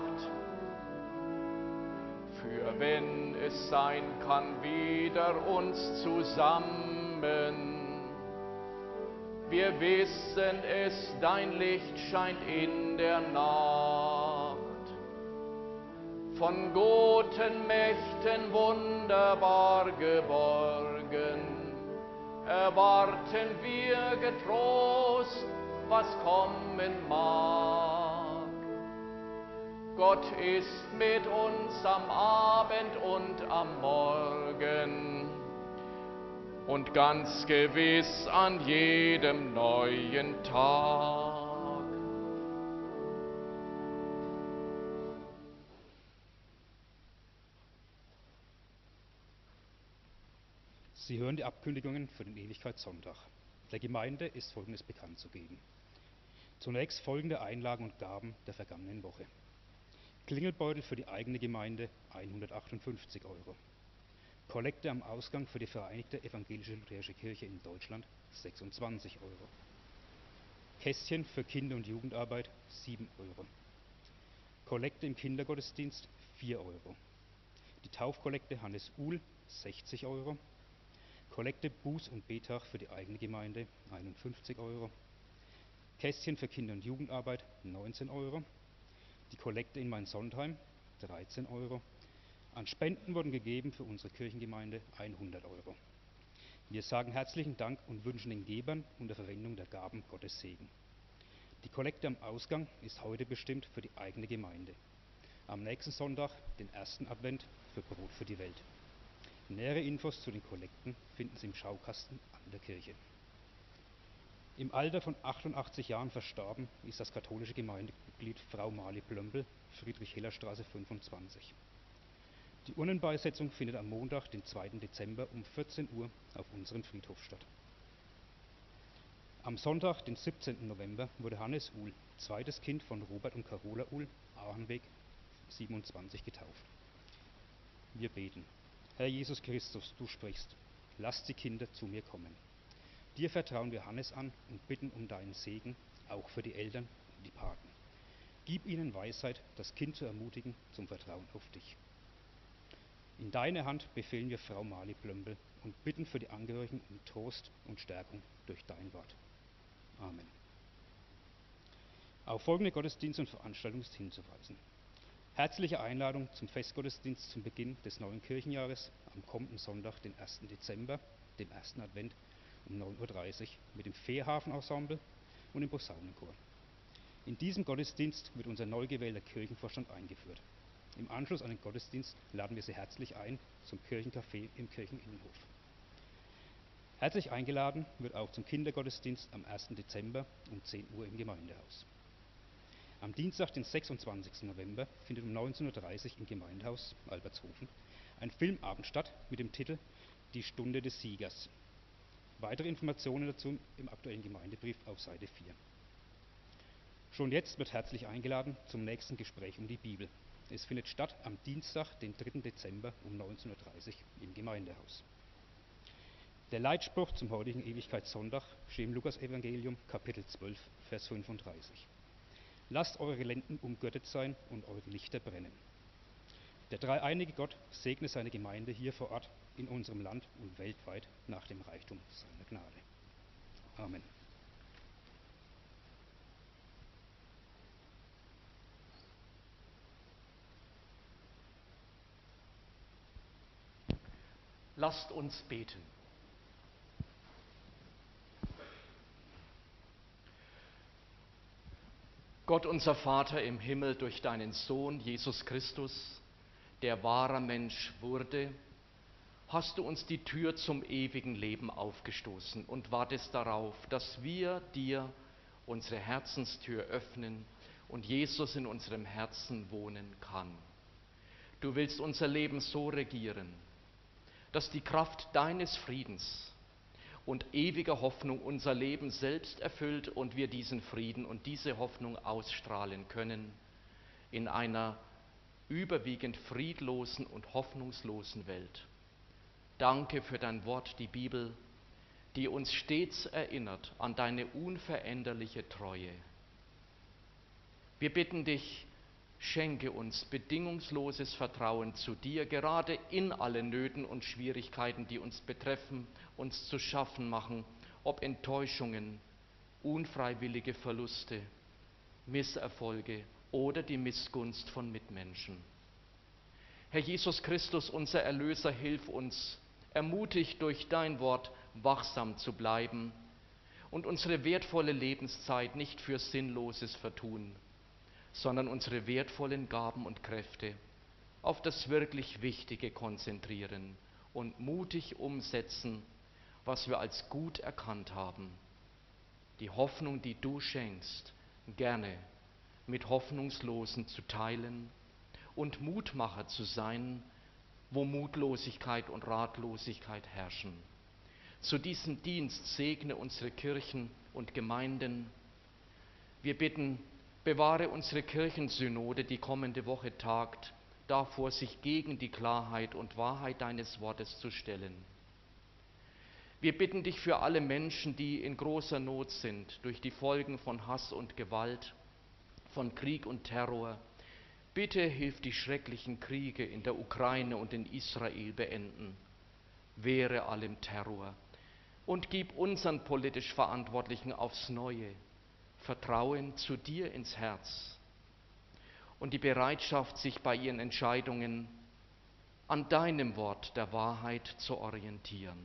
für wenn es sein kann, wieder uns zusammen. Wir wissen es, dein Licht scheint in der Nacht. Von guten Mächten wunderbar geborgen, erwarten wir getrost, was kommen mag. Gott ist mit uns am Abend und am Morgen und ganz gewiss an jedem neuen Tag. Sie hören die Abkündigungen für den Ewigkeitssonntag. Der Gemeinde ist Folgendes bekannt zu geben. Zunächst folgende Einlagen und Gaben der vergangenen Woche. Klingelbeutel für die eigene Gemeinde hundertachtundfünfzig Euro. Kollekte am Ausgang für die Vereinigte Evangelische Lutherische Kirche in Deutschland sechsundzwanzig Euro. Kästchen für Kinder- und Jugendarbeit sieben Euro. Kollekte im Kindergottesdienst vier Euro. Die Taufkollekte Hannes Uhl sechzig Euro. Kollekte Buß- und Betag für die eigene Gemeinde einundfünfzig Euro. Kästchen für Kinder- und Jugendarbeit neunzehn Euro. Die Kollekte in Mainsondheim dreizehn Euro. An Spenden wurden gegeben für unsere Kirchengemeinde hundert Euro. Wir sagen herzlichen Dank und wünschen den Gebern unter Verwendung der Gaben Gottes Segen. Die Kollekte am Ausgang ist heute bestimmt für die eigene Gemeinde. Am nächsten Sonntag, den ersten Advent, für Brot für die Welt. Nähere Infos zu den Kollekten finden Sie im Schaukasten an der Kirche. Im Alter von achtundachtzig Jahren verstorben ist das katholische Gemeindemitglied Frau Marli Plömpel, Friedrich-Heller-Straße fünfundzwanzig. Die Urnenbeisetzung findet am Montag, den zweiten Dezember um vierzehn Uhr auf unserem Friedhof statt. Am Sonntag, den siebzehnten November, wurde Hannes Uhl, zweites Kind von Robert und Carola Uhl, Aachenweg siebenundzwanzig, getauft. Wir beten. Herr Jesus Christus, du sprichst, lasst die Kinder zu mir kommen. Dir vertrauen wir Hannes an und bitten um deinen Segen, auch für die Eltern und die Paten. Gib ihnen Weisheit, das Kind zu ermutigen zum Vertrauen auf dich. In deine Hand befehlen wir Frau Marli Plömpel und bitten für die Angehörigen um Trost und Stärkung durch dein Wort. Amen. Auf folgende Gottesdienste und Veranstaltungen ist hinzuweisen. Herzliche Einladung zum Festgottesdienst zum Beginn des neuen Kirchenjahres am kommenden Sonntag, den ersten Dezember, dem ersten Advent, um neun Uhr dreißig mit dem Fährhafen-Ensemble und dem Posaunenchor. In diesem Gottesdienst wird unser neu gewählter Kirchenvorstand eingeführt. Im Anschluss an den Gottesdienst laden wir Sie herzlich ein zum Kirchencafé im Kircheninnenhof. Herzlich eingeladen wird auch zum Kindergottesdienst am ersten Dezember um zehn Uhr im Gemeindehaus. Am Dienstag, den sechsundzwanzigsten November, findet um neunzehn Uhr dreißig im Gemeindehaus Albertshofen ein Filmabend statt mit dem Titel Die Stunde des Siegers. Weitere Informationen dazu im aktuellen Gemeindebrief auf Seite vier. Schon jetzt wird herzlich eingeladen zum nächsten Gespräch um die Bibel. Es findet statt am Dienstag, den dritten Dezember um neunzehn Uhr dreißig im Gemeindehaus. Der Leitspruch zum heutigen Ewigkeitssonntag steht im Lukas-Evangelium, Kapitel zwölf, Vers fünfunddreißig. Lasst eure Lenden umgürtet sein und eure Lichter brennen. Der dreieinige Gott segne seine Gemeinde hier vor Ort, in unserem Land und weltweit nach dem Reichtum seiner Gnade. Amen. Lasst uns beten. Gott, unser Vater im Himmel, durch deinen Sohn Jesus Christus, der wahrer Mensch wurde, hast du uns die Tür zum ewigen Leben aufgestoßen und wartest darauf, dass wir dir unsere Herzenstür öffnen und Jesus in unserem Herzen wohnen kann. Du willst unser Leben so regieren, dass die Kraft deines Friedens und ewiger Hoffnung unser Leben selbst erfüllt und wir diesen Frieden und diese Hoffnung ausstrahlen können in einer überwiegend friedlosen und hoffnungslosen Welt. Danke für dein Wort, die Bibel, die uns stets erinnert an deine unveränderliche Treue. Wir bitten dich, schenke uns bedingungsloses Vertrauen zu dir, gerade in allen Nöten und Schwierigkeiten, die uns betreffen, uns zu schaffen machen, ob Enttäuschungen, unfreiwillige Verluste, Misserfolge oder die Missgunst von Mitmenschen. Herr Jesus Christus, unser Erlöser, hilf uns, ermutigt durch dein Wort wachsam zu bleiben und unsere wertvolle Lebenszeit nicht für Sinnloses vertun, sondern unsere wertvollen Gaben und Kräfte auf das wirklich Wichtige konzentrieren und mutig umsetzen, was wir als gut erkannt haben. Die Hoffnung, die du schenkst, gerne mit Hoffnungslosen zu teilen und Mutmacher zu sein, wo Mutlosigkeit und Ratlosigkeit herrschen. Zu diesem Dienst segne unsere Kirchen und Gemeinden. Wir bitten, bewahre unsere Kirchensynode, die kommende Woche tagt, davor, sich gegen die Klarheit und Wahrheit deines Wortes zu stellen. Wir bitten dich für alle Menschen, die in großer Not sind durch die Folgen von Hass und Gewalt, von Krieg und Terror. Bitte hilf die schrecklichen Kriege in der Ukraine und in Israel beenden. Wehre allem Terror und gib unseren politisch Verantwortlichen aufs Neue Vertrauen zu dir ins Herz und die Bereitschaft, sich bei ihren Entscheidungen an deinem Wort der Wahrheit zu orientieren.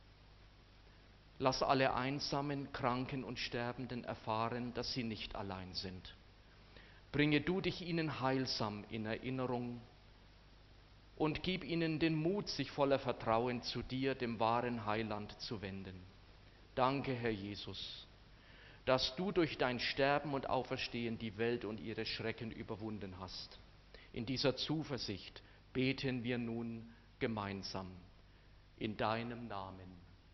Lass alle Einsamen, Kranken und Sterbenden erfahren, dass sie nicht allein sind. bringe du dich ihnen heilsam in Erinnerung und gib ihnen den Mut, sich voller Vertrauen zu dir, dem wahren Heiland, zu wenden. Danke, Herr Jesus, dass du durch dein Sterben und Auferstehen die Welt und ihre Schrecken überwunden hast. In dieser Zuversicht beten wir nun gemeinsam in deinem Namen.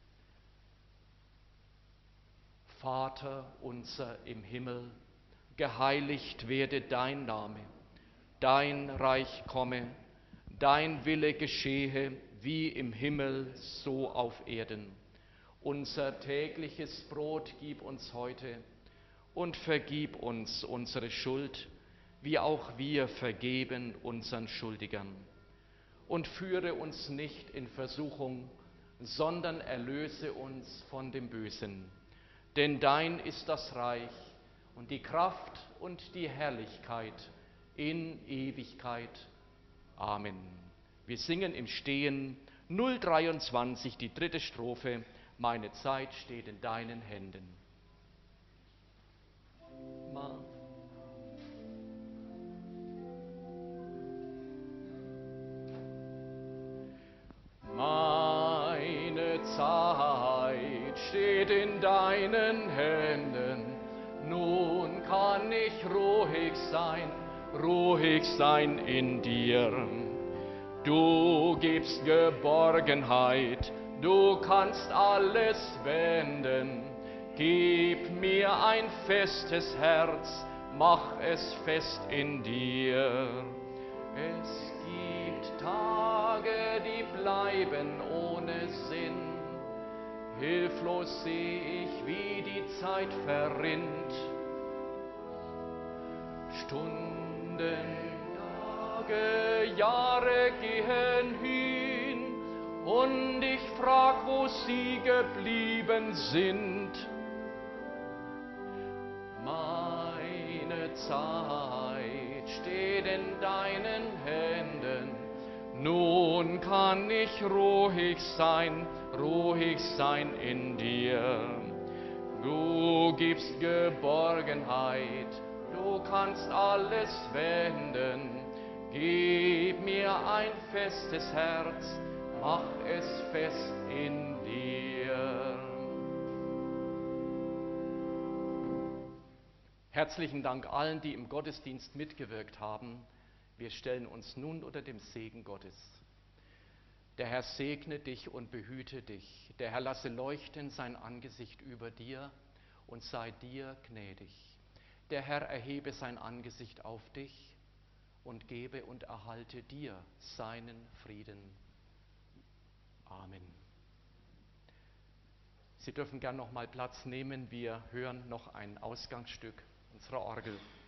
Vater unser im Himmel, geheiligt werde dein Name, dein Reich komme, dein Wille geschehe, wie im Himmel, so auf Erden. Unser tägliches Brot gib uns heute und vergib uns unsere Schuld, wie auch wir vergeben unseren Schuldigern. Und führe uns nicht in Versuchung, sondern erlöse uns von dem Bösen. Denn dein ist das Reich und die Kraft und die Herrlichkeit in Ewigkeit. Amen. Wir singen im Stehen null dreiundzwanzig, die dritte Strophe. Meine Zeit steht in deinen Händen. Ma. Meine Zeit steht in deinen Händen, nun kann ich ruhig sein, ruhig sein in dir. Du gibst Geborgenheit, du kannst alles wenden. Gib mir ein festes Herz, mach es fest in dir. Es gibt Tage, die bleiben ohne Sinn. Hilflos seh ich, wie die Zeit verrinnt. Stunden, Tage, Jahre gehen hin und ich frag, wo sie geblieben sind. Meine Zeit steht in deinen Händen, nun kann ich ruhig sein, ruhig sein in dir. Du gibst Geborgenheit, du kannst alles wenden. Gib mir ein festes Herz, mach es fest in dir. Herzlichen Dank allen, die im Gottesdienst mitgewirkt haben. Wir stellen uns nun unter dem Segen Gottes. Der Herr segne dich und behüte dich. Der Herr lasse leuchten sein Angesicht über dir und sei dir gnädig. Der Herr erhebe sein Angesicht auf dich und gebe und erhalte dir seinen Frieden. Amen. Sie dürfen gern noch mal Platz nehmen. Wir hören noch ein Ausgangsstück unserer Orgel.